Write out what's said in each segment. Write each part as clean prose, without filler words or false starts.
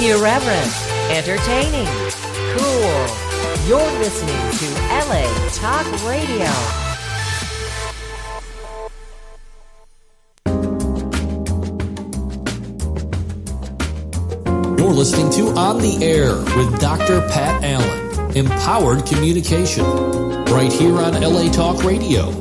Irreverent, entertaining, cool. You're listening to LA Talk Radio. You're listening to On the Air with Dr. Pat Allen, Empowered Communication, right here on LA Talk Radio.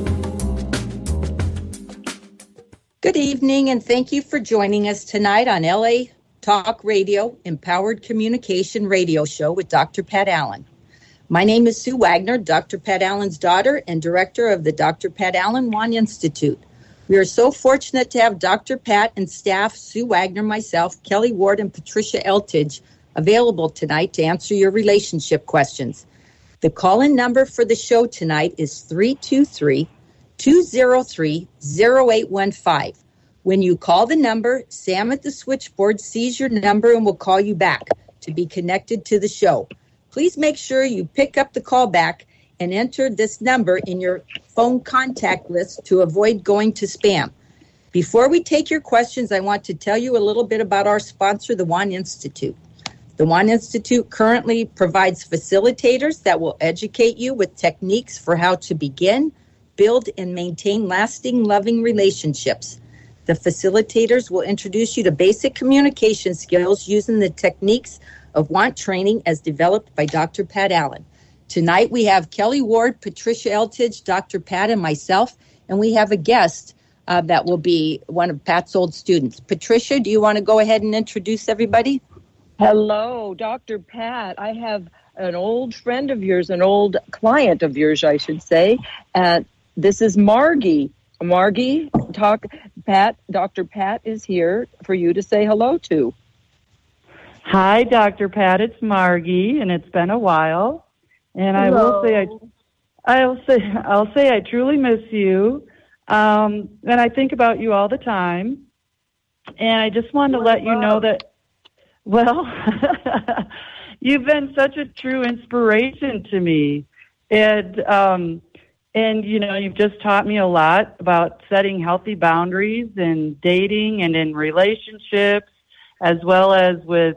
Good evening, and thank you for joining us tonight on LA Talk Radio, Empowered Communication Radio Show with Dr. Pat Allen. My name is Sue Wagner, Dr. Pat Allen's daughter and director of the Dr. Pat Allen Wan Institute. We are so fortunate to have Dr. Pat and staff, Sue Wagner, myself, Kelly Ward, and Patricia Eltidge available tonight to answer your relationship questions. The call-in number for the show tonight is 323-203-0815. When you call the number, Sam at the switchboard sees your number and will call you back to be connected to the show. Please make sure you pick up the call back and enter this number in your phone contact list to avoid going to spam. Before we take your questions, I want to tell you a little bit about our sponsor, the Wan Institute. The Wan Institute currently provides facilitators that will educate you with techniques for how to begin, build, and maintain lasting, loving relationships. The facilitators will introduce you to basic communication skills using the techniques of WANT training as developed by Dr. Pat Allen. Tonight we have Kelly Ward, Patricia Eltidge, Dr. Pat, and myself, and we have a guest that will be one of Pat's old students. Patricia, do you want to go ahead and introduce everybody? Hello, Dr. Pat. I have an old friend of yours, an old client of yours, I should say. This is Margie. Margie, Dr. Pat is here for you to say hello to. Hi, Dr. Pat. It's Margie, and it's been a while. And Hello. I'll say I truly miss you. And I think about you all the time. And I just wanted to let you know that, well, you've been such a true inspiration to me. And, you know, you've just taught me a lot about setting healthy boundaries in dating and in relationships, as well as with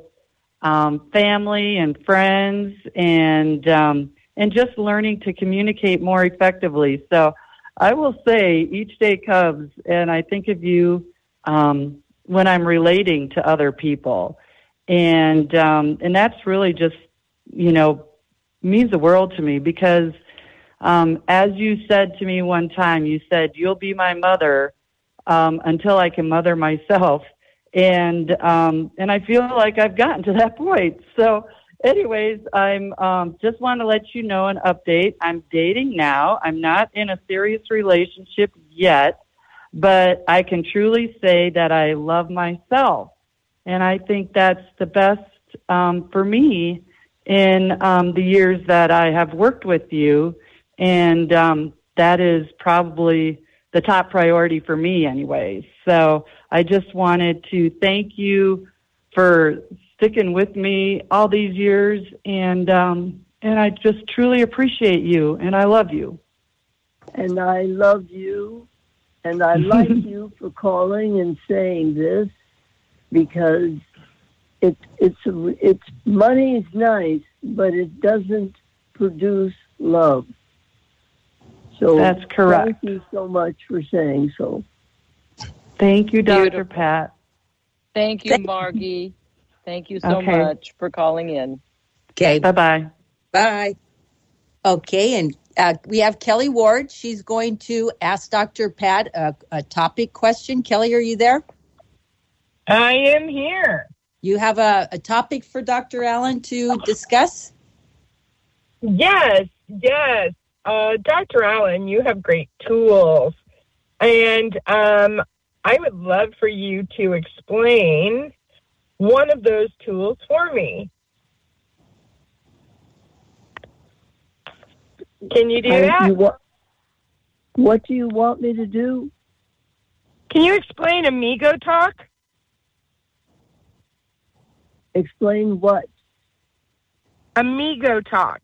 family and friends, and just learning to communicate more effectively. So I will say each day comes, and I think of you when I'm relating to other people. And that's really just, you know, means the world to me, because as you said to me one time, you said, you'll be my mother until I can mother myself. And I feel like I've gotten to that point. So anyways, I'm just want to let you know an update. I'm dating now. I'm not in a serious relationship yet, but I can truly say that I love myself. And I think that's the best for me in the years that I have worked with you. And that is probably the top priority for me anyways. So I just wanted to thank you for sticking with me all these years. And I just truly appreciate you, and I love you. And I love you, and I like you for calling and saying this, because it's money is nice, but it doesn't produce love. So that's correct. Thank you so much for saying so. Thank you, Dr. Beautiful. Pat. Thank you, Margie. Thank you so much for calling in. Okay. Bye-bye. Bye. Okay, and we have Kelly Ward. She's going to ask Dr. Pat a topic question. Kelly, are you there? I am here. You have a topic for Dr. Allen to discuss? Yes. Dr. Allen, you have great tools. And I would love for you to explain one of those tools for me. Can you do that? What do you want me to do? Can you explain Amigo Talk? Explain what? Amigo Talk.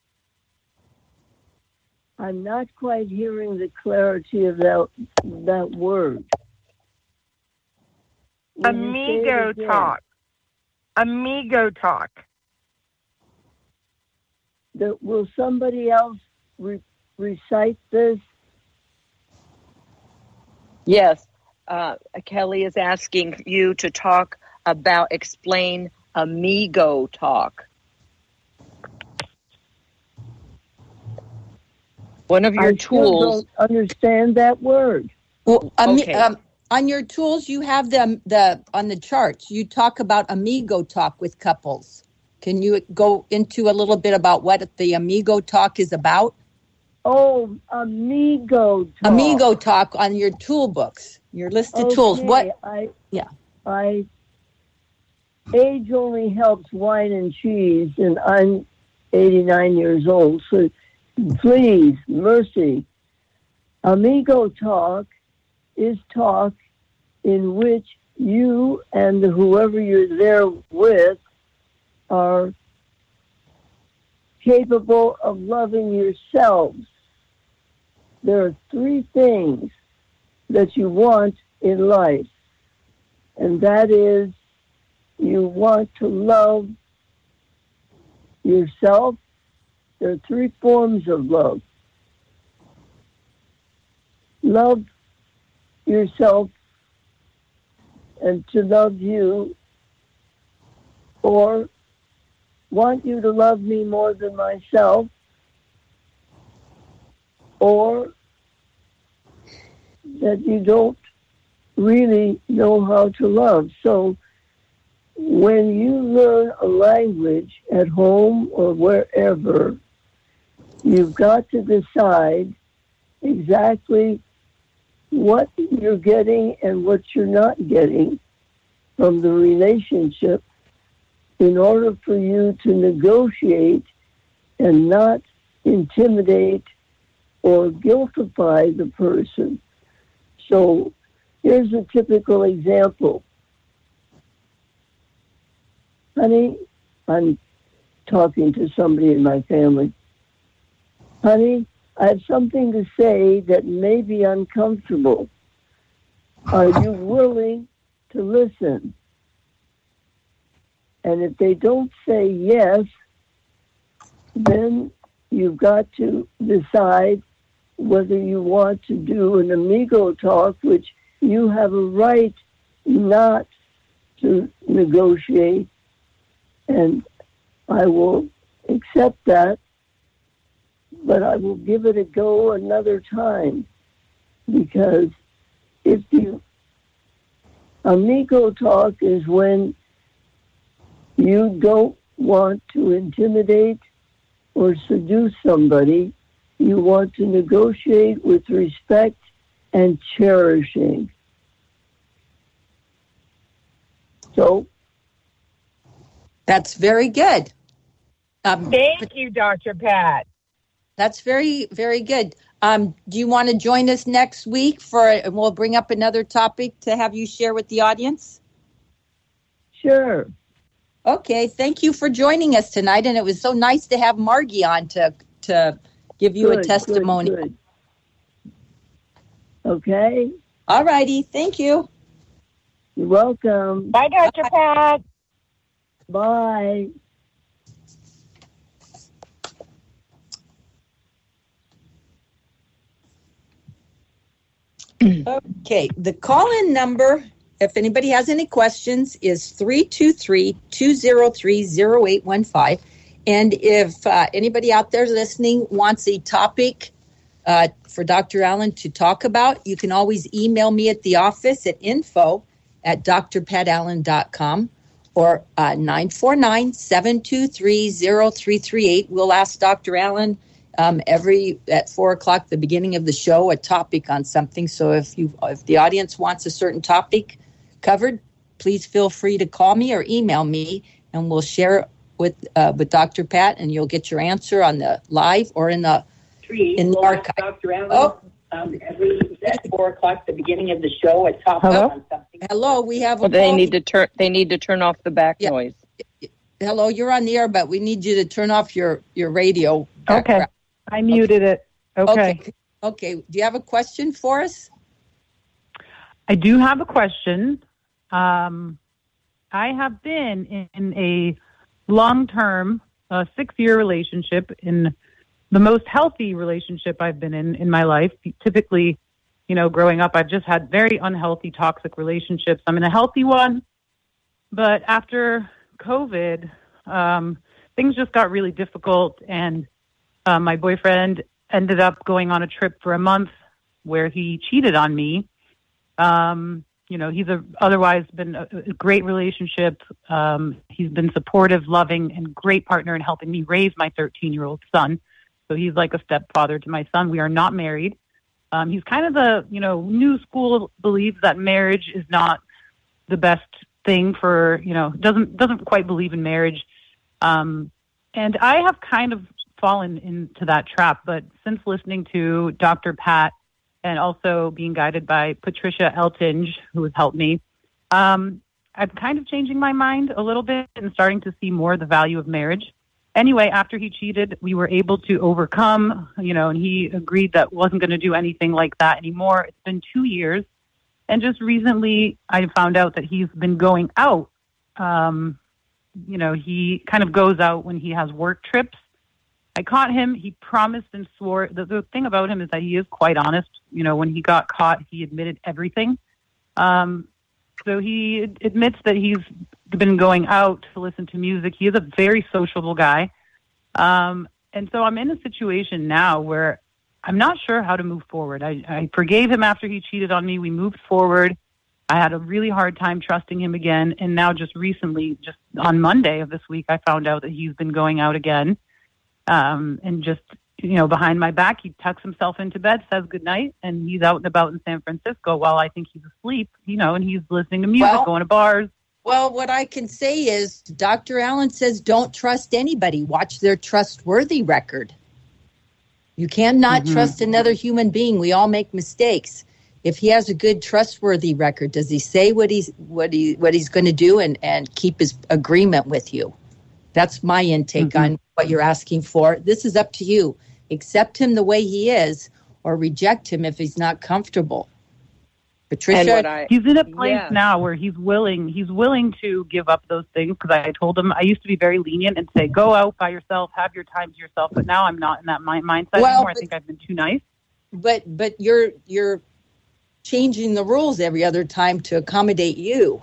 I'm not quite hearing the clarity of that word. Amigo Talk. Amigo Talk. Will somebody else recite this? Yes. Kelly is asking you to explain Amigo Talk. One of your I still don't understand that word. Well, Okay. On your tools, you have on the charts. You talk about Amigo Talk with couples. Can you go into a little bit about what the Amigo Talk is about? Oh, Amigo Talk. Amigo Talk on your tool books, your listed tools. What? Age only helps wine and cheese, and I'm 89 years old, so please, mercy. Amigo Talk is talk in which you and whoever you're there with are capable of loving yourselves. There are 3 things that you want in life, and that is you want to love yourself. There are 3 forms of love. Love yourself and to love you, or want you to love me more than myself, or that you don't really know how to love. So when you learn a language at home or wherever, you've got to decide exactly what you're getting and what you're not getting from the relationship in order for you to negotiate and not intimidate or guiltify the person. So here's a typical example. Honey, I'm talking to somebody in my family. Honey, I have something to say that may be uncomfortable. Are you willing to listen? And if they don't say yes, then you've got to decide whether you want to do an Amigo Talk, which you have a right not to negotiate, and I will accept that, but I will give it a go another time, because Amigo Talk is when you don't want to intimidate or seduce somebody. You want to negotiate with respect and cherishing. So that's very good. Thank you, Dr. Pat. That's very, very good. Do you want to join us next week and we'll bring up another topic to have you share with the audience? Sure. Okay. Thank you for joining us tonight. And it was so nice to have Margie on to give you a testimony. Good. Okay. All righty. Thank you. You're welcome. Bye, Dr. Pat. Bye. Okay, the call-in number, if anybody has any questions, is 323-203-0815. And if anybody out there listening wants a topic for Dr. Allen to talk about, you can always email me at the office at info@drpatallen.com or 949-723-0338. We'll ask Dr. Allen at 4:00, the beginning of the show, a topic on something. So if the audience wants a certain topic covered, please feel free to call me or email me, and we'll share with Dr. Pat, and you'll get your answer on the live or in the archive. Dr. Allen, at 4:00, the beginning of the show, a topic on something. Hello, we have a. They need to turn off the back noise. Hello, you're on the air, but we need you to turn off your radio. Okay. I muted it. Okay. Okay. Do you have a question for us? I do have a question. I I have been in a long-term 6-year relationship, in the most healthy relationship I've been in my life. Typically, growing up, I've just had very unhealthy, toxic relationships. I'm in a healthy one, but after COVID, things just got really difficult, and my boyfriend ended up going on a trip for a month where he cheated on me. He's otherwise been a great relationship. He's been supportive, loving, and great partner in helping me raise my 13-year-old son. So he's like a stepfather to my son. We are not married. He's kind of the, new school believes that marriage is not the best thing for, doesn't quite believe in marriage. And I have kind of fallen into that trap. But since listening to Dr. Pat and also being guided by Patricia Eltinge, who has helped me, I'm kind of changing my mind a little bit and starting to see more the value of marriage. Anyway, after he cheated, we were able to overcome, and he agreed that wasn't going to do anything like that anymore. It's been 2 years. And just recently, I found out that he's been going out. He kind of goes out when he has work trips. I caught him. He promised and swore. The thing about him is that he is quite honest. When he got caught, he admitted everything. So he admits that he's been going out to listen to music. He is a very sociable guy. And so I'm in a situation now where I'm not sure how to move forward. I forgave him after he cheated on me. We moved forward. I had a really hard time trusting him again. And now just recently, just on Monday of this week, I found out that he's been going out again. And just, behind my back, he tucks himself into bed, says goodnight, and he's out and about in San Francisco while I think he's asleep, and he's listening to music, going to bars. Well, what I can say is Dr. Allen says don't trust anybody. Watch their trustworthy record. You cannot trust another human being. We all make mistakes. If he has a good trustworthy record, does he say what he's going to do and keep his agreement with you? That's my intake on what you're asking for. This is up to you. Accept him the way he is or reject him if he's not comfortable. Patricia, he's in a place now where he's willing to give up those things, because I told him I used to be very lenient and say, go out by yourself, have your time to yourself. But now I'm not in that mindset anymore. I think I've been too nice. But you're changing the rules every other time to accommodate you.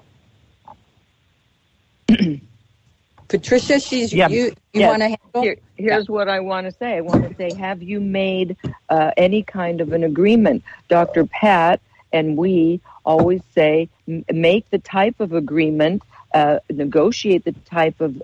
Patricia, you want to handle? Here's what I want to say. I want to say, have you made any kind of an agreement? Dr. Pat and we always say, make the type of agreement, negotiate the type of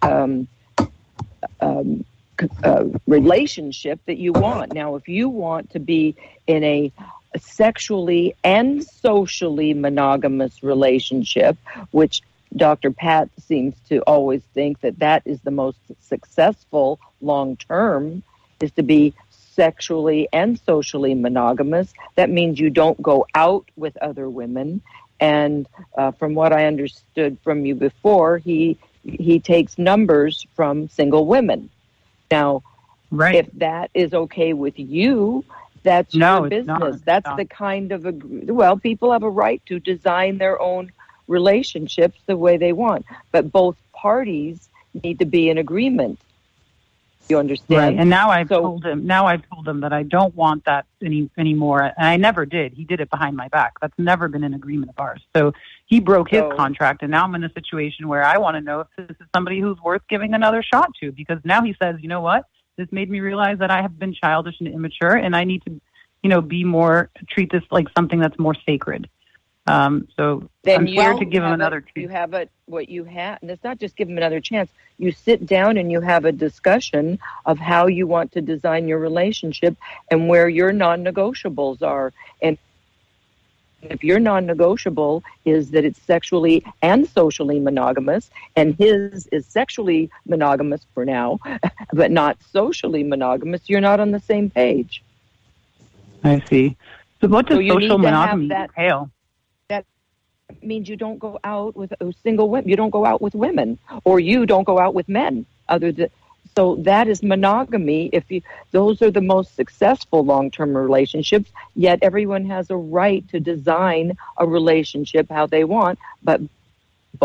relationship that you want. Now, if you want to be in a sexually and socially monogamous relationship, which Dr. Pat seems to always think that is the most successful long-term, is to be sexually and socially monogamous. That means you don't go out with other women. And from what I understood from you before, he takes numbers from single women. Now, if that is okay with you, that's your business. That's the kind of people have a right to design their own relationships the way they want, but both parties need to be in agreement. You understand? Right. And now I've told him that I don't want that anymore. And I never did. He did it behind my back. That's never been an agreement of ours. So he broke his contract, and now I'm in a situation where I want to know if this is somebody who's worth giving another shot to, because now he says, you know what? This made me realize that I have been childish and immature, and I need to, treat this like something that's more sacred. So then I'm scared to give him another chance. You have what you have, and it's not just give him another chance. You sit down and you have a discussion of how you want to design your relationship and where your non-negotiables are. And if your non-negotiable is that it's sexually and socially monogamous, and his is sexually monogamous for now, but not socially monogamous, you're not on the same page. I see. So what does social monogamy entail? Means you don't go out with single women. You don't go out with women, or you don't go out with men. So that is monogamy. Those are the most successful long-term relationships. Yet everyone has a right to design a relationship how they want, but both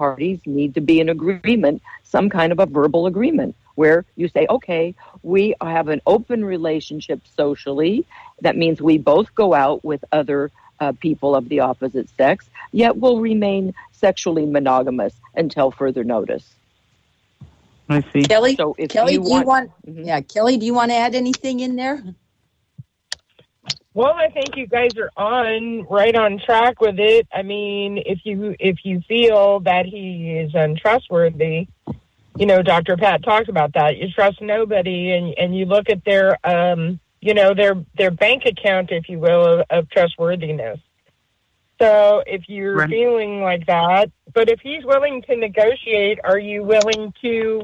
parties need to be in agreement, some kind of a verbal agreement, where you say, okay, we have an open relationship socially. That means we both go out with other people of the opposite sex, yet we'll remain sexually monogamous until further notice. I see. Kelly, So if Kelly, you do you want? Mhm. Kelly, do you want to add anything in there? Well, I think you guys are right on track with it. I mean, if you feel that he is untrustworthy, Dr. Pat talks about that. You trust nobody, and you look at their their bank account, if you will, of trustworthiness. So if you're feeling like that, but if he's willing to negotiate, are you willing to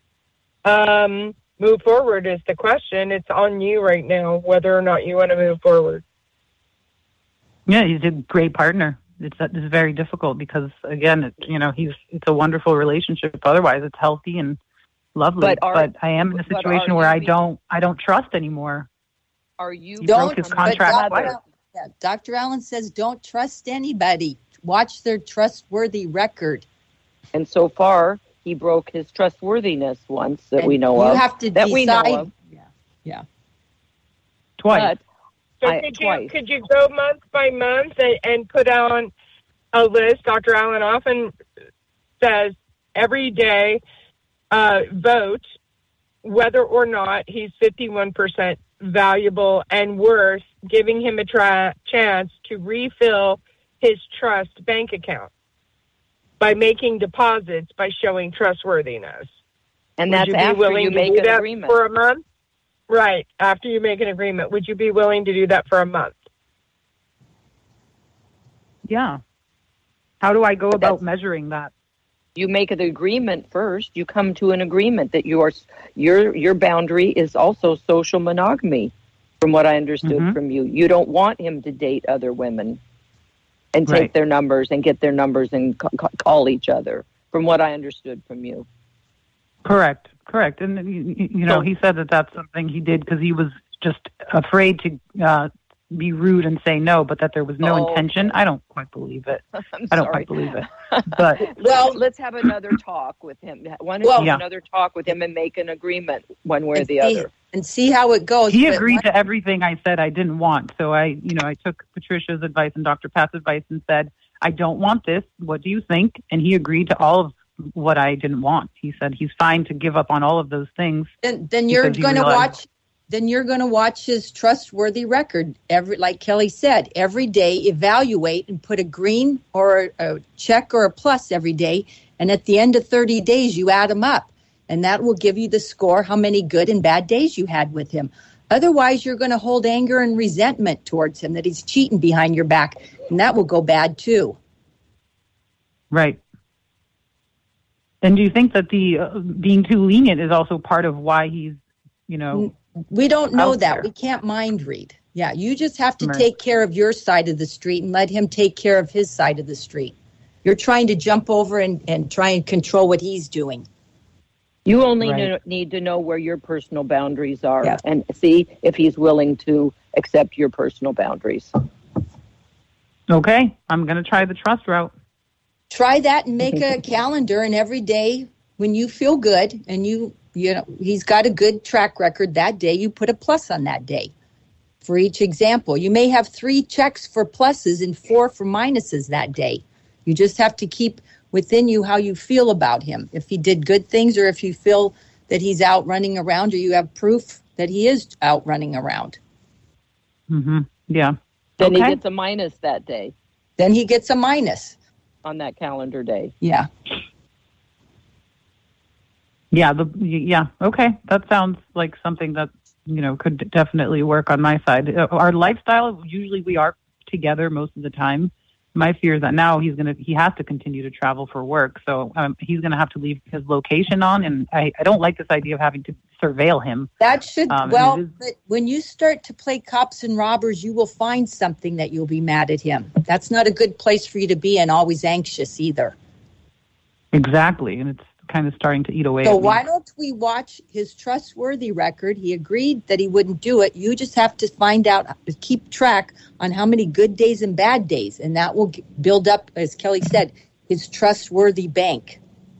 move forward is the question. It's on you right now whether or not you want to move forward. Yeah, he's a great partner. It's very difficult because, again, it's a wonderful relationship. Otherwise, it's healthy and lovely. But I am in a situation where I don't trust anymore. Are you broke his contract? Dr. Allen says don't trust anybody. Watch their trustworthy record. And so far, he broke his trustworthiness once that we know of. You have to decide. We know of. Yeah. Twice. Could you go month by month and put on a list? Dr. Allen often says every day vote whether or not he's 51% valuable and worth giving him a chance to refill his trust bank account by making deposits, by showing trustworthiness. And that's after you make an agreement. For a month? Right, after you make an agreement. Would you be willing to do that for a month? Yeah. How do I go about measuring that? You make an agreement first. You come to an agreement that your boundary is also social monogamy, from what I understood from you. You don't want him to date other women and take their numbers and get their numbers and call each other, from what I understood from you. Correct. And, he said that that's something he did because he was just afraid to be rude and say no, but that there was no intention. I don't quite believe it. I don't quite believe it. But let's have another talk with him. Why don't you have another talk with him and make an agreement one way or the other? And see how it goes. He agreed to everything I said I didn't want. So I took Patricia's advice and Dr. Pat's advice and said, I don't want this. What do you think? And he agreed to all of what I didn't want. He said he's fine to give up on all of those things. Then you're going to watch. Then you're going to watch his trustworthy record. Like Kelly said, every day evaluate and put a green or a check or a plus every day. And at the end of 30 days, you add them up. And that will give you the score, how many good and bad days you had with him. Otherwise, you're going to hold anger and resentment towards him that he's cheating behind your back. And that will go bad, too. Right. And do you think that the being too lenient is also part of why he's, We don't know that. We can't mind read. Yeah, you just have to take care of your side of the street and let him take care of his side of the street. You're trying to jump over and try and control what he's doing. You only need to know where your personal boundaries are and see if he's willing to accept your personal boundaries. Okay, I'm going to try the trust route. Try that and make a calendar, and every day when you feel good and he's got a good track record that day, you put a plus on that day for each example. You may have 3 checks for pluses and 4 for minuses that day. You just have to keep within you how you feel about him. If he did good things or if you feel that he's out running around or you have proof that he is out running around. Mm-hmm. Yeah. Then he gets a minus that day. Then he gets a minus. On that calendar day. Yeah. Yeah. Okay. That sounds like something that, could definitely work on my side. Our lifestyle, usually we are together most of the time. My fear is that now he has to continue to travel for work. So he's going to have to leave his location on. And I don't like this idea of having to surveil him. That should, but when you start to play cops and robbers, you will find something that you'll be mad at him. That's not a good place for you to be and always anxious either. Exactly. And it's kind of starting to eat away. So why don't we watch his trustworthy record? He agreed that he wouldn't do it. You just have to find out, keep track on how many good days and bad days. And that will build up, as Kelly said, his trustworthy bank.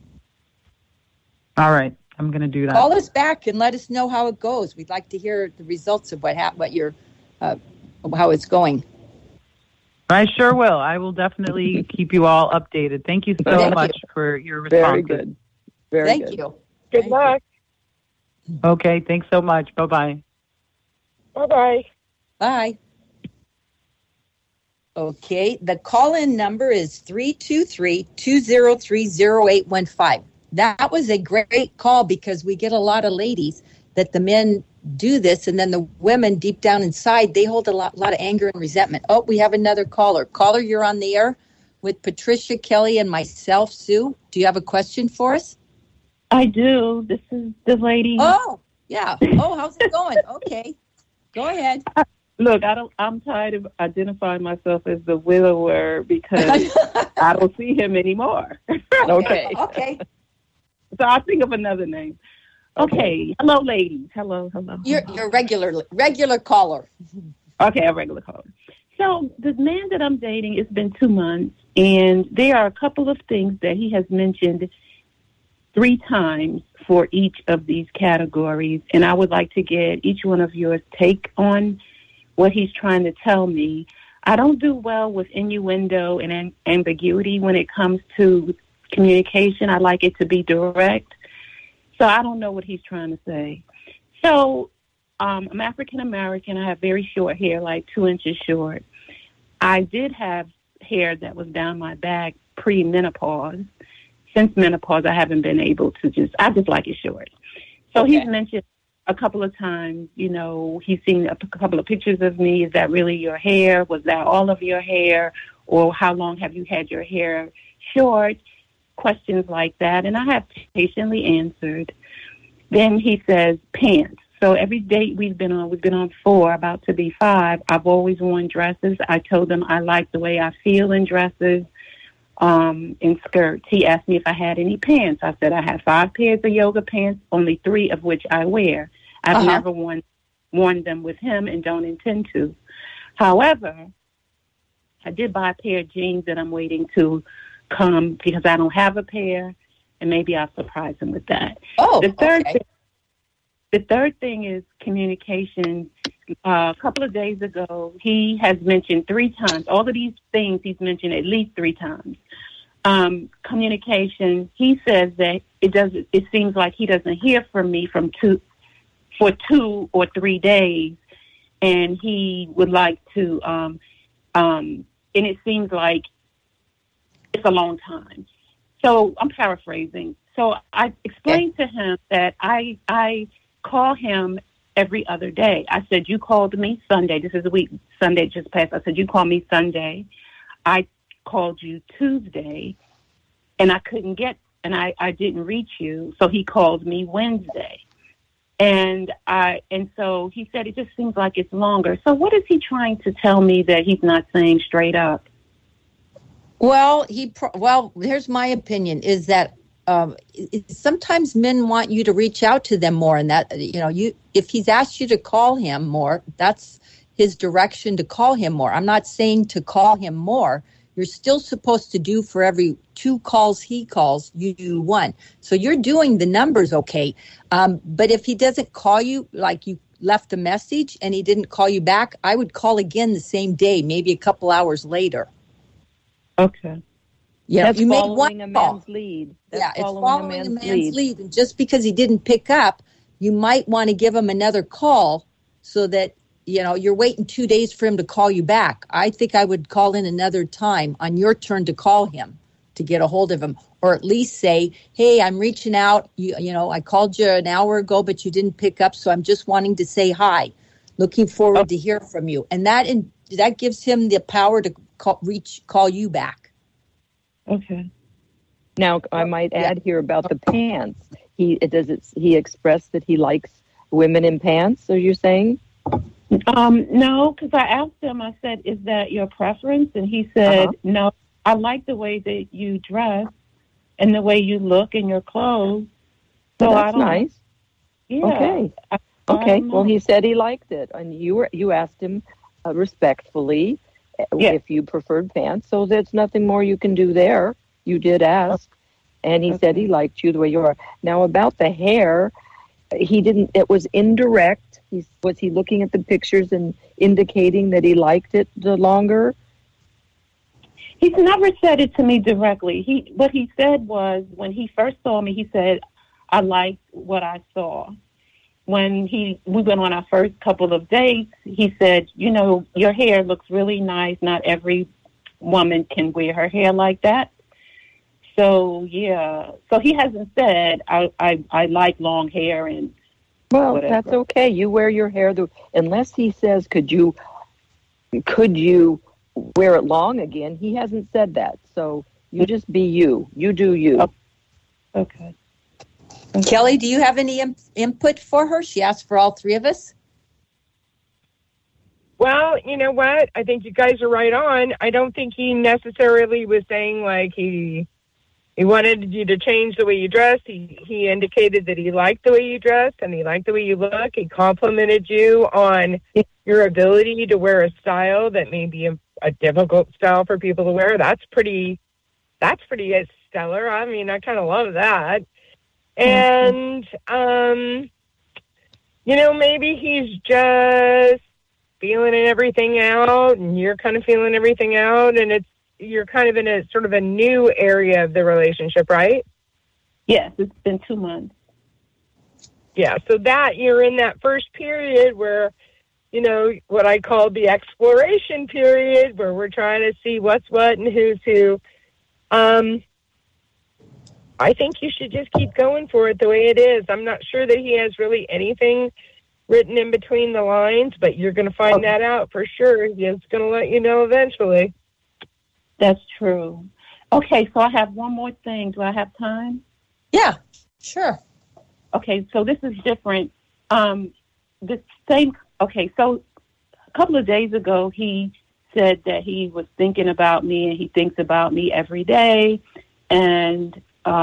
All right. I'm going to do that. Call us back and let us know how it goes. We'd like to hear the results of how it's going. I sure will. I will definitely keep you all updated. Thank you so much for your response. Very good. Very Thank good. you. Good luck. Okay. Thanks so much. Bye-bye. Bye-bye. Bye. Okay. The call-in number is 323-203-0815. That was a great call because we get a lot of ladies that the men do this, and then the women deep down inside, they hold a lot of anger and resentment. Oh, we have another caller. Caller, you're on the air with Patricia, Kelly, and myself, Sue. Do you have a question for us? I do. This is the lady. Oh, yeah. Oh, how's it going? Okay. Go ahead. Look, I'm tired of identifying myself as the widower because I don't see him anymore. Okay. Okay. So I'll think of another name. Okay. Hello, ladies. Hello. You're a regular caller. Okay, a regular caller. So the man that I'm dating, it's been 2 months, and there are a couple of things that he has mentioned 3 times for each of these categories, and I would like to get each one of yours take on what he's trying to tell me. I don't do well with innuendo and ambiguity when it comes to communication. I like it to be direct. So I don't know what he's trying to say. So I'm African-American. I have very short hair, like 2 inches short. I did have hair that was down my back pre-menopause. Since menopause, I haven't been able to I just like it short. So He's mentioned a couple of times, he's seen a couple of pictures of me. Is that really your hair? Was that all of your hair? Or how long have you had your hair short? Questions like that, and I have patiently answered. Then he says pants. So every date we've been on 4, about to be 5. I've always worn dresses. I told him I like the way I feel in dresses, in skirts. He asked me if I had any pants. I said I have 5 pairs of yoga pants, only 3 of which I wear. I've never worn them with him and don't intend to. However, I did buy a pair of jeans that I'm waiting to come because I don't have a pair, and maybe I'll surprise him with that. The third thing is communication. A couple of days ago, he has mentioned 3 times. All of these things he's mentioned at least 3 times. Communication. He says that it seems like he doesn't hear from me for 2 or 3 days, and he would like to. And it seems like it's a long time. So I'm paraphrasing. So I explained to him that I call him every other day. I said, you called me Sunday. This is a week. Sunday just passed. I said, you called me Sunday. I called you Tuesday, and I couldn't I didn't reach you. So he called me Wednesday. And so he said, it just seems like it's longer. So what is he trying to tell me that he's not saying straight up? Well, here's my opinion: is that sometimes men want you to reach out to them more, and that if he's asked you to call him more, that's his direction to call him more. I'm not saying to call him more. You're still supposed to do for every 2 calls he calls, you do 1. So you're doing the numbers okay. But if he doesn't call you, like you left a message and he didn't call you back, I would call again the same day, maybe a couple hours later. Okay. Yeah, that's you following made 1 a call. man's lead. It's following a man's lead. And just because he didn't pick up, you might want to give him another call so that, you're waiting 2 days for him to call you back. I think I would call in another time on your turn to call him to get a hold of him, or at least say, hey, I'm reaching out. I called you an hour ago, but you didn't pick up. So I'm just wanting to say hi. Looking forward to hear from you. And that gives him the power to call you back. Okay. Now, I might add here about the pants. He expressed that he likes women in pants, are you saying? No, because I asked him, I said, is that your preference? And he said, no, I like the way that you dress and the way you look in your clothes. So that's nice. Yeah. Okay. Okay. Well, he said he liked it, and you asked him respectfully if you preferred pants. So there's nothing more you can do there. You did ask, and he said he liked you the way you are. Now, about the hair, he didn't. It was indirect. Was he looking at the pictures and indicating that he liked it the longer? He's never said it to me directly. What he said was, when he first saw me, he said, I liked what I saw. When we went on our first couple of dates, he said, your hair looks really nice. Not every woman can wear her hair like that. So, yeah. So he hasn't said, I like long hair and well, whatever. That's okay. You wear your hair. Unless he says, could you wear it long again? He hasn't said that. So you just be you. You do you. Oh, okay. Kelly, do you have any input for her? She asked for all three of us. Well, you know what? I think you guys are right on. I don't think he necessarily was saying like he wanted you to change the way you dress. He indicated that he liked the way you dress and he liked the way you look. He complimented you on your ability to wear a style that may be a difficult style for people to wear. That's pretty stellar. I mean, I kind of love that. And, maybe he's just feeling everything out and you're kind of feeling everything out, and you're kind of in a sort of a new area of the relationship, right? Yes, it's been 2 months. Yeah, so that you're in that first period where, what I call the exploration period, where we're trying to see what's what and who's who. I think you should just keep going for it the way it is. I'm not sure that he has really anything written in between the lines, but you're going to find that out for sure. He's going to let you know eventually. That's true. Okay, so I have one more thing. Do I have time? Yeah, sure. Okay, so this is different. So a couple of days ago, he said that he was thinking about me and he thinks about me every day. And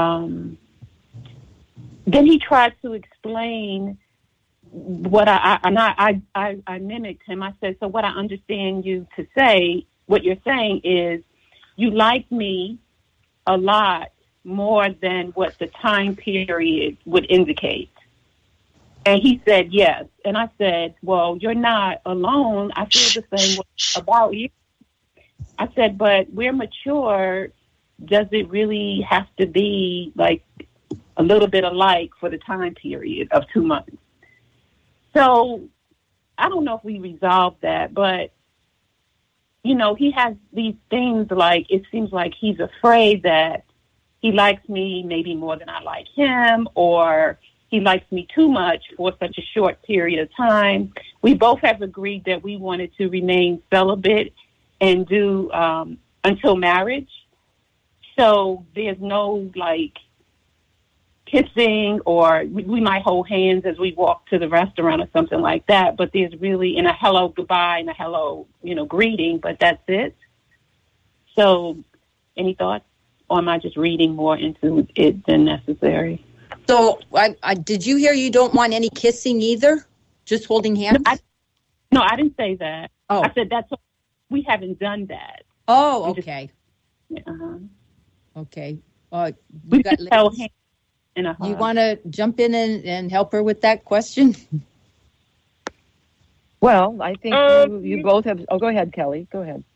then he tried to explain what I mimicked him. I said, so what I understand you to say, what you're saying is you like me a lot more than what the time period would indicate. And he said, yes. And I said, well, you're not alone. I feel the same way about you. I said, but we're mature. Does it really have to be like a little bit alike for the time period of 2 months? So I don't know if we resolved that, but, he has these things like it seems like he's afraid that he likes me maybe more than I like him, or he likes me too much for such a short period of time. We both have agreed that we wanted to remain celibate and do until marriage. So there's no kissing, or we might hold hands as we walk to the restaurant or something like that. But there's really a hello, goodbye, and a hello, greeting, but that's it. So any thoughts? Or am I just reading more into it than necessary? So did you hear you don't want any kissing either? Just holding hands? No, I didn't say that. Oh. I said we haven't done that. Oh, okay. Okay. We just held hands in a hug. You want to jump in and help her with that question? Well, I think you both have... Oh, go ahead, Kelly. Go ahead.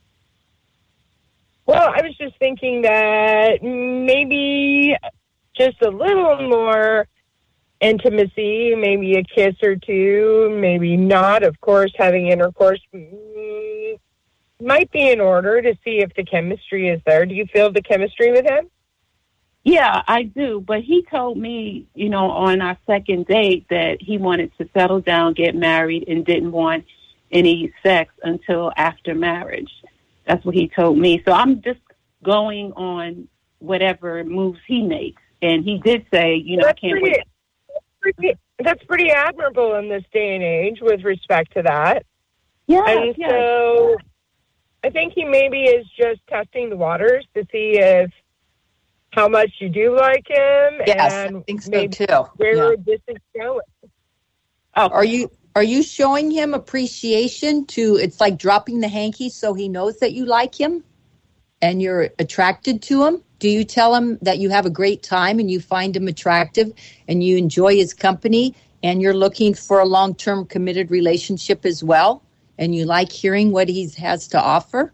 Well, I was just thinking that maybe just a little more intimacy, maybe a kiss or two, maybe not. Of course, having intercourse might be in order to see if the chemistry is there. Do you feel the chemistry with him? Yeah, I do. But he told me, on our second date that he wanted to settle down, get married, and didn't want any sex until after marriage. That's what he told me. So I'm just going on whatever moves he makes. And he did say, I can't wait. That's pretty admirable in this day and age with respect to that. Yeah. And so I think he maybe is just testing the waters to see how much you do like him. Yes, and I think so maybe too. Where this is going. Oh. Are you showing him appreciation it's like dropping the hanky so he knows that you like him? and you're attracted to him? Do you tell him that you have a great time and you find him attractive and you enjoy his company and you're looking for a long-term committed relationship as well? And you like hearing what he has to offer?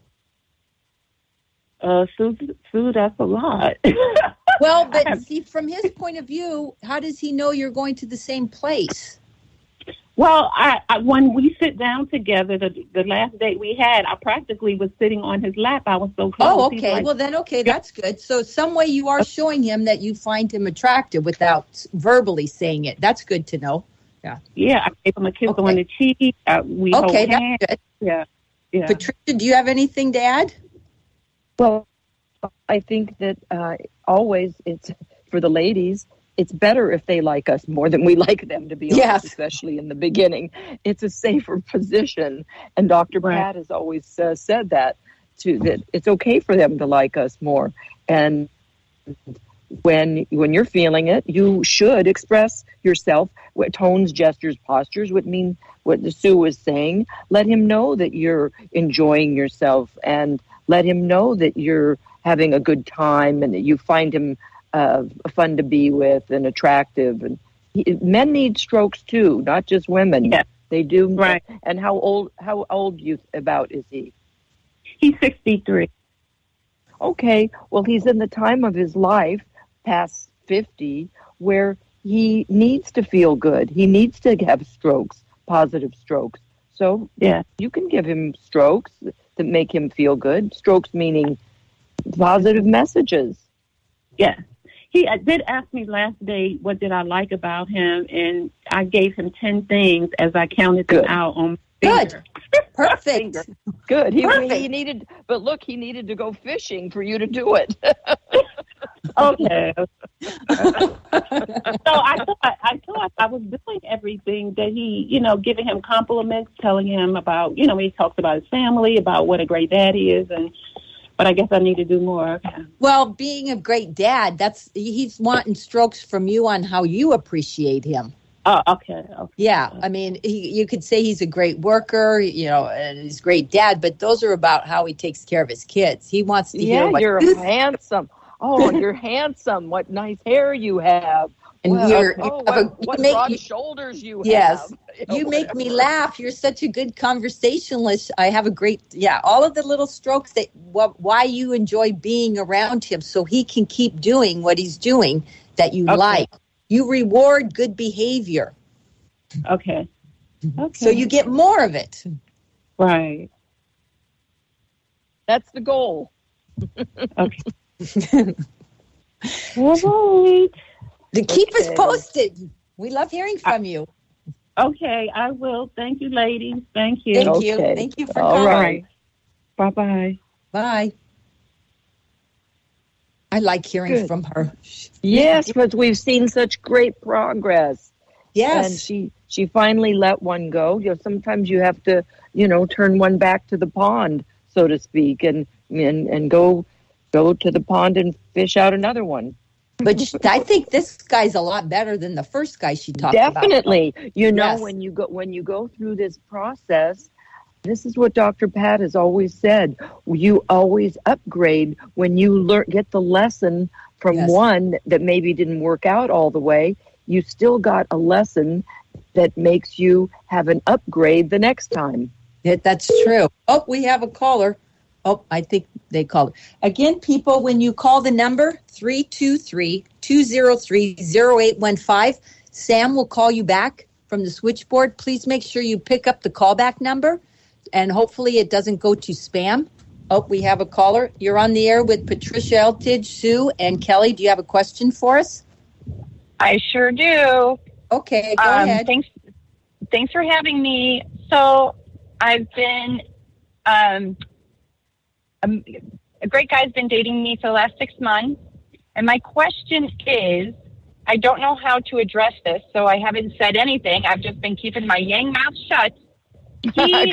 Sue, that's a lot. Well, but see, from his point of view, how does he know you're going to the same place? Well, I when we sit down together, the last date we had, I practically was sitting on his lap. I was so close. Oh, okay. Well, then, that's good. So some way you are showing him that you find him attractive without verbally saying it. That's good to know. Yeah. Yeah, I gave him a kiss on the cheek. We hold hands. That's good. Yeah. Patricia, do you have anything to add? Well, I think that always it's for the ladies, it's better if they like us more than we like them, to be honest, especially in the beginning. It's a safer position. And Dr. Pat has always said that it's okay for them to like us more. And when you're feeling it, you should express yourself, what tones, gestures, postures would mean what Sue was saying. Let him know that you're enjoying yourself, and let him know that you're having a good time and that you find him fun to be with and attractive. And men need strokes too, not just women. Yeah. They do. Right. And how old is he? He's 63. Okay. Well, he's in the time of his life, past 50, where he needs to feel good. He needs to have strokes, positive strokes. So you can give him strokes that make him feel good. Strokes meaning positive messages. Yeah. He did ask me last day what did I like about him, and I gave him 10 things as I counted them out on my finger. Perfect. Good. He needed, but look, he needed to go fishing for you to do it. Okay. So I thought I was doing everything that he, giving him compliments, telling him about, he talks about his family, about what a great dad he is, but I guess I need to do more. Well, being a great dad, he's wanting strokes from you on how you appreciate him. Oh, okay. Yeah, I mean, you could say he's a great worker, and he's a great dad, but those are about how he takes care of his kids. He wants to hear what you're handsome. Oh, you're handsome. What nice hair you have. And what broad shoulders you have. Yes. You make me laugh. You're such a good conversationalist. I have all of the little strokes that why you enjoy being around him so he can keep doing what he's doing that you like. You reward good behavior. Okay. So you get more of it. Right. That's the goal. Okay. All right. Keep us posted. We love hearing from you. Okay, I will. Thank you, ladies. Thank you. Thank you for calling. All right. Bye-bye. Bye. I like hearing from her. Yes, because we've seen such great progress. Yes. And she finally let one go. Sometimes you have to, turn one back to the pond, so to speak, and go to the pond and fish out another one. But I think this guy's a lot better than the first guy she talked about. Definitely. When you go through this process, this is what Dr. Pat has always said. You always upgrade when you get the lesson from one that maybe didn't work out all the way. You still got a lesson that makes you have an upgrade the next time. That's true. Oh, we have a caller. Oh, I think they called. Again, people, when you call the number 323-203-0815, Sam will call you back from the switchboard. Please make sure you pick up the callback number, and hopefully it doesn't go to spam. Oh, we have a caller. You're on the air with Patricia Eltidge, Sue, and Kelly. Do you have a question for us? I sure do. Okay, go ahead. Thanks for having me. So I've been... a great guy's been dating me for the last 6 months. And my question is, I don't know how to address this, so I haven't said anything. I've just been keeping my yang mouth shut. He's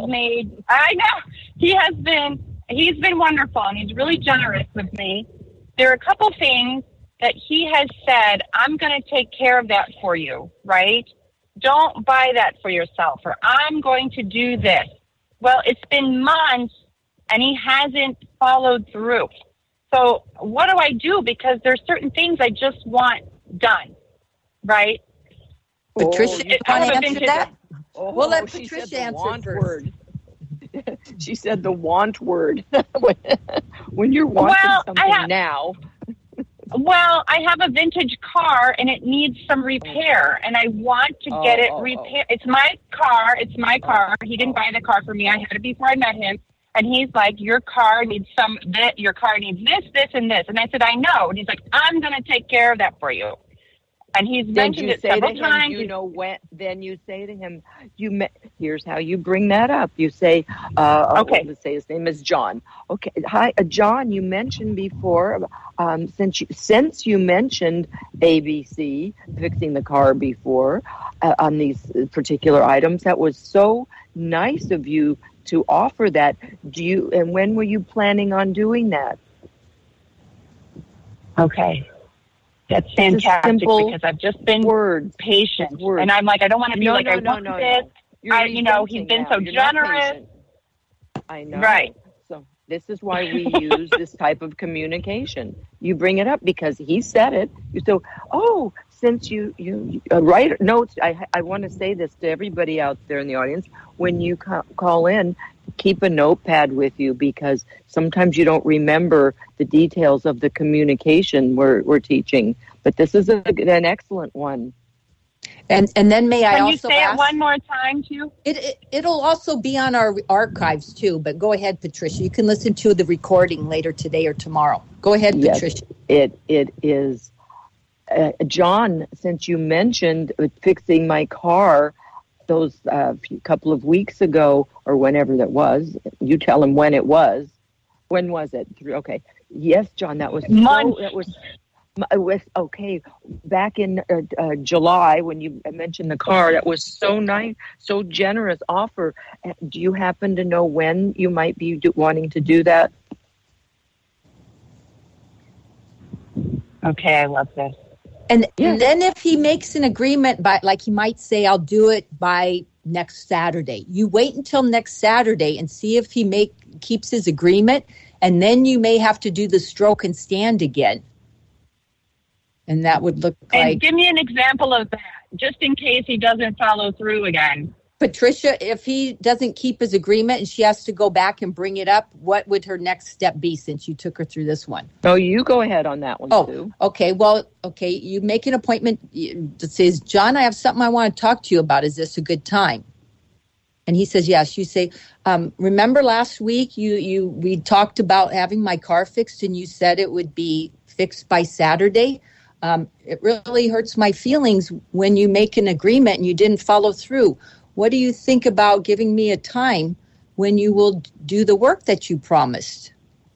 been wonderful, and he's really generous with me. There are a couple things that he has said, I'm going to take care of that for you, right? Don't buy that for yourself, or I'm going to do this. Well, it's been months, and he hasn't followed through. So what do I do? Because there's certain things I just want done, right? Patricia, you want to answer that? We'll let Patricia answer first. Word. She said the want word. When you're wanting something now. Well, I have a vintage car and it needs some repair, and I want to get it repaired. It's my car. He didn't buy the car for me. I had it before I met him. And he's like, your car needs this, and this. And I said, I know. And he's like, I'm going to take care of that for you. And he's mentioned it several times. Then you say to him, here's how you bring that up. You say, okay, let's say his name is John. Okay, hi, John, you mentioned before, since you mentioned ABC, fixing the car before, on these particular items, that was so nice of you to offer that. And when were you planning on doing that? Okay. That's fantastic because I've just been patient. And I'm like, I don't want to be I want this. He's been so generous. I know. Right. So this is why we use this type of communication. You bring it up because he said it. Since you write notes, I want to say this to everybody out there in the audience. When you call in, keep a notepad with you because sometimes you don't remember the details of the communication we're teaching. But this is an excellent one. And then may I also Can you say it one more time, too? It'll also be on our archives, too. But go ahead, Patricia. You can listen to the recording later today or tomorrow. Go ahead, Patricia. It is. John, since you mentioned fixing my car those couple of weeks ago or whenever that was, you tell him when it was. When was it? Okay. Yes, John, that was okay. Back in July when you mentioned the car, that was so nice, so generous offer. Do you happen to know when you might be wanting to do that? Okay, I love this. And then if he makes an agreement he might say, I'll do it by next Saturday. You wait until next Saturday and see if he keeps his agreement. And then you may have to do the stroke and stand again. And that would look like... And give me an example of that, just in case he doesn't follow through again. Patricia, if he doesn't keep his agreement and she has to go back and bring it up, what would her next step be since you took her through this one? Oh, you go ahead on that one, too. Okay. Well, you make an appointment that says, John, I have something I want to talk to you about. Is this a good time? And he says, yes. You say, remember last week we talked about having my car fixed and you said it would be fixed by Saturday. It really hurts my feelings when you make an agreement and you didn't follow through. What do you think about giving me a time when you will do the work that you promised?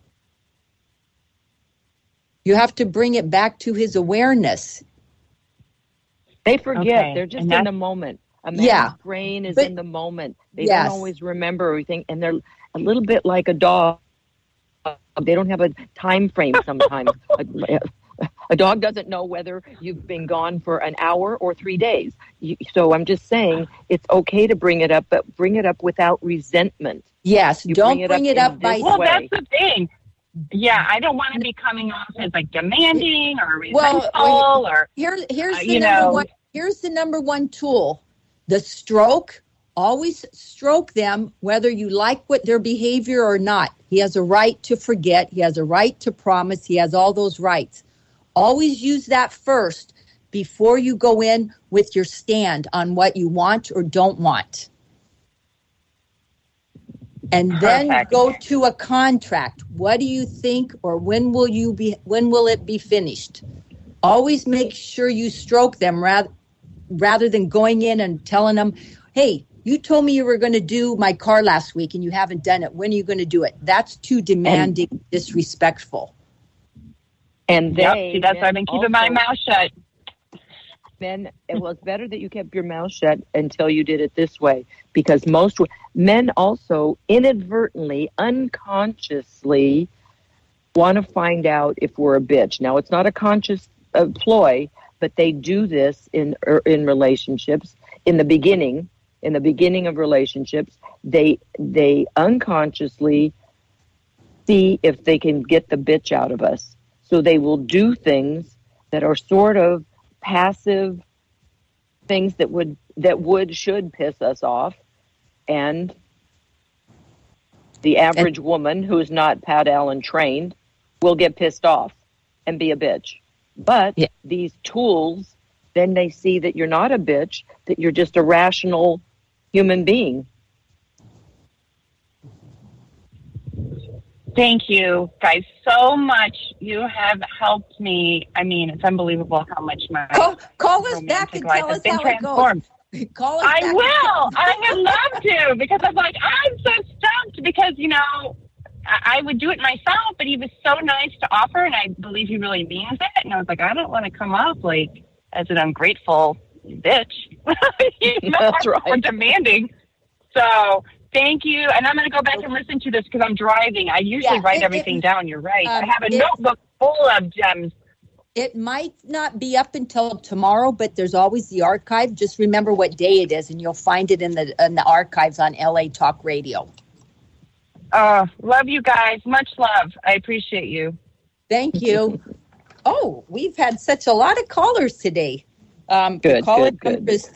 You have to bring it back to his awareness. They forget. Okay. They're just in the moment. A man's brain is in the moment. They don't always remember everything. And they're a little bit like a dog. They don't have a time frame sometimes. A dog doesn't know whether you've been gone for an hour or 3 days. So I'm just saying it's okay to bring it up, but bring it up without resentment. Yes, don't bring it up by... Well, that's the thing. Yeah, I don't want to be coming off as demanding or resentful here's the number one tool. The stroke. Always stroke them, whether you like what their behavior or not. He has a right to forget. He has a right to promise. He has all those rights. Always use that first before you go in with your stand on what you want or don't want. And then go to a contract. What do you think, or when will it be finished? Always make sure you stroke them rather than going in and telling them, hey, you told me you were going to do my car last week and you haven't done it. When are you going to do it? That's too demanding, disrespectful. And that's why I've been keeping my mouth shut. Men, it's better that you kept your mouth shut until you did it this way, because most men also inadvertently, unconsciously want to find out if we're a bitch. Now, it's not a conscious ploy, but they do this in relationships. In the beginning of relationships, they unconsciously see if they can get the bitch out of us. So they will do things that are sort of passive things that should piss us off. And the average woman who's not Pat Allen trained will get pissed off and be a bitch. But these tools, then they see that you're not a bitch, that you're just a rational human being. Thank you guys so much. You have helped me. I mean, it's unbelievable how much my call us back and tell us how it goes. Call us I back. will. I would love to, because I'm like, I'm so stumped because, you know, I would do it myself, but he was so nice to offer, and I believe he really means it. And I was like, I don't want to come off like as an ungrateful bitch. You know, That's right. or demanding. So thank you. And I'm going to go back and listen to this because I'm driving. I usually write everything down. You're right. I have a notebook full of gems. It might not be up until tomorrow, but there's always the archive. Just remember what day it is, and you'll find it in the archives on LA Talk Radio. Love you guys. Much love. I appreciate you. Thank you. Oh, we've had such a lot of callers today. The call-in number is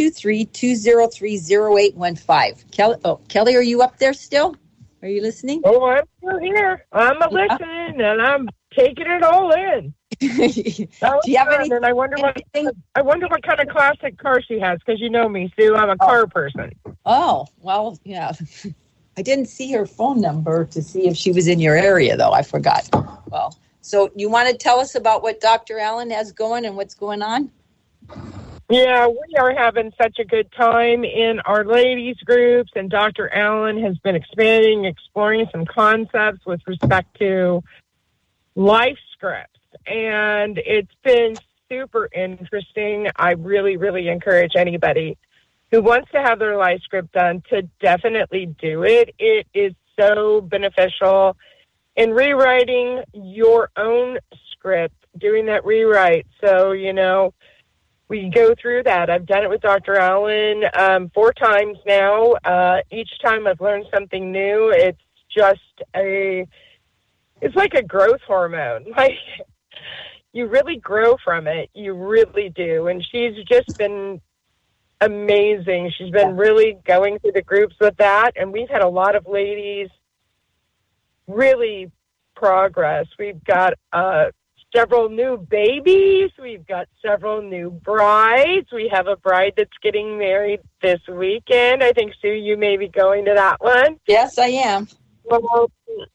323-203-0815. Kelly, are you up there still? Are you listening? Oh, I'm still here. I'm listening, and I'm taking it all in. Do you have anything? And I wonder what kind of classic car she has, because you know me, Sue. I'm a car person. Oh, well, yeah. I didn't see her phone number to see if she was in your area, though. I forgot. Well, so you want to tell us about what Dr. Allen has going and what's going on? Yeah, we are having such a good time in our ladies groups, and Dr. Allen has been exploring some concepts with respect to life scripts, and it's been super interesting. I really, really encourage anybody who wants to have their life script done to definitely do it. It is so beneficial in rewriting your own script, doing that rewrite. So, you know, we go through that. I've done it with Dr. Allen 4 times now. Each time I've learned something new. It's like a growth hormone. Like, you really grow from it. You really do. And she's just been amazing. She's been really going through the groups with that. And we've had a lot of ladies really progress. We've got several new babies. We've got several new brides. We have a bride that's getting married this weekend. I think, Sue, you may be going to that one. Yes, I am. Well,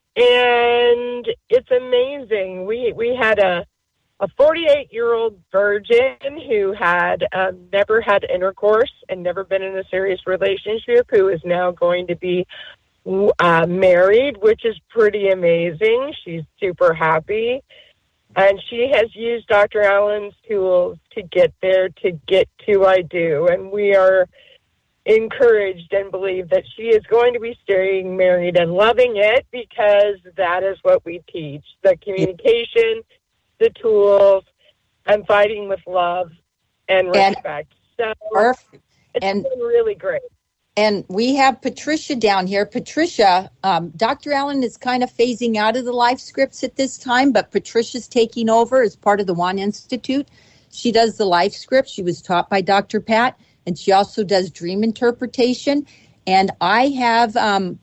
and it's amazing. We had a 48-year-old virgin who had never had intercourse and never been in a serious relationship, who is now going to be married, which is pretty amazing. She's super happy. And she has used Dr. Allen's tools to get there, to get to I do. And we are encouraged and believe that she is going to be staying married and loving it, because that is what we teach. The communication, the tools, and fighting with love and respect. Perfect. It's been really great. And we have Patricia down here. Patricia, Dr. Allen is kind of phasing out of the life scripts at this time, but Patricia's taking over as part of the One Institute. She does the life scripts. She was taught by Dr. Pat, and she also does dream interpretation. And I have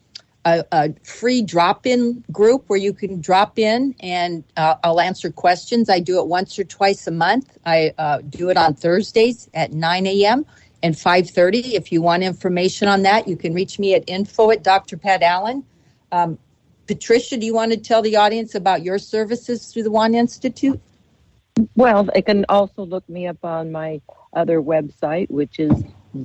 a free drop-in group where you can drop in, and I'll answer questions. I do it once or twice a month. I do it on Thursdays at 9 a.m. and 5:30. If you want information on that, you can reach me at info@Dr. Pat Allen. Patricia, do you want to tell the audience about your services through the One Institute? Well, they can also look me up on my other website, which is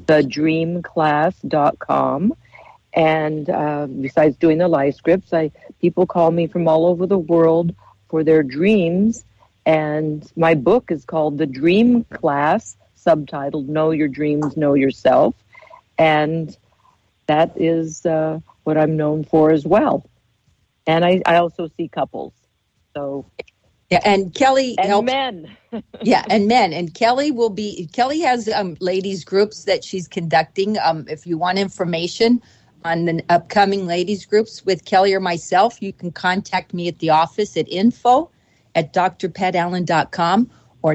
thedreamclass.com. And besides doing the life scripts, people call me from all over the world for their dreams. And my book is called The Dream Class, subtitled Know Your Dreams, Know Yourself. And that is what I'm known for as well. And I also see couples. So, yeah, and Kelly and men. Yeah, and men. And Kelly has ladies groups that she's conducting. If you want information, on the upcoming ladies groups with Kelly or myself, you can contact me at the office at info@drpatallen.com or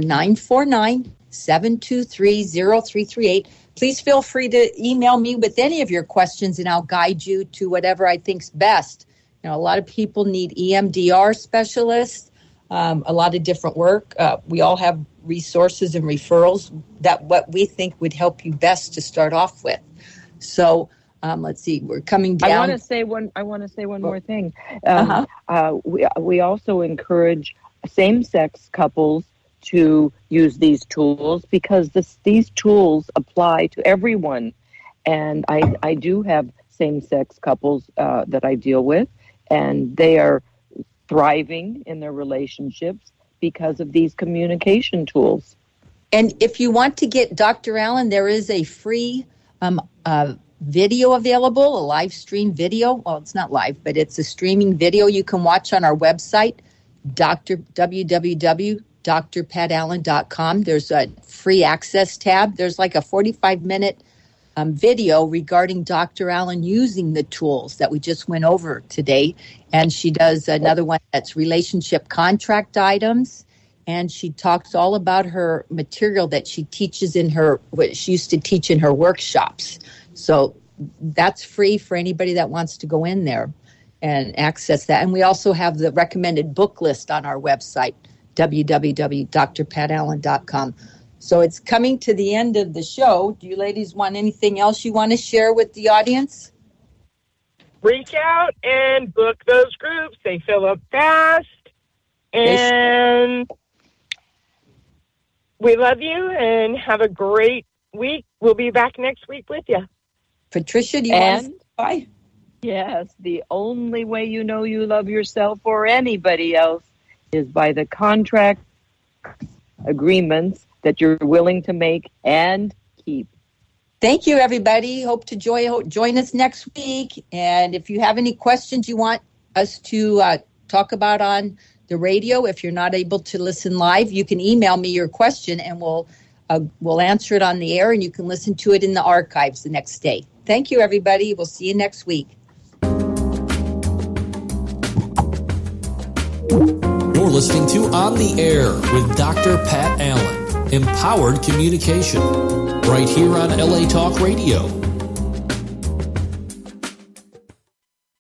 949-723-0338. Please feel free to email me with any of your questions, and I'll guide you to whatever I think's best. You know, a lot of people need EMDR specialists, a lot of different work. We all have resources and referrals that what we think would help you best to start off with. So let's see, we're coming down. I want to say one more thing. We also encourage same-sex couples to use these tools because these tools apply to everyone. And I do have same-sex couples that I deal with, and they are thriving in their relationships because of these communication tools. And if you want to get Dr. Allen, there is a free video available, a live stream video. Well, it's not live, but it's a streaming video you can watch on our website, www.drpatallen.com. There's a free access tab. There's like a 45-minute video regarding Dr. Allen using the tools that we just went over today. And she does another one that's relationship contract items. And she talks all about her material that she teaches what she used to teach in her workshops. So that's free for anybody that wants to go in there and access that. And we also have the recommended book list on our website, www.drpatallen.com. So it's coming to the end of the show. Do you ladies want anything else you want to share with the audience? Reach out and book those groups. They fill up fast. And we love you and have a great week. We'll be back next week with you. Patricia, do you want to say bye? Yes, the only way you know you love yourself or anybody else is by the contract agreements that you're willing to make and keep. Thank you, everybody. Hope to join us next week. And if you have any questions you want us to talk about on the radio, if you're not able to listen live, you can email me your question and we'll answer it on the air, and you can listen to it in the archives the next day. Thank you, everybody. We'll see you next week. You're listening to On the Air with Dr. Pat Allen. Empowered communication. Right here on LA Talk Radio.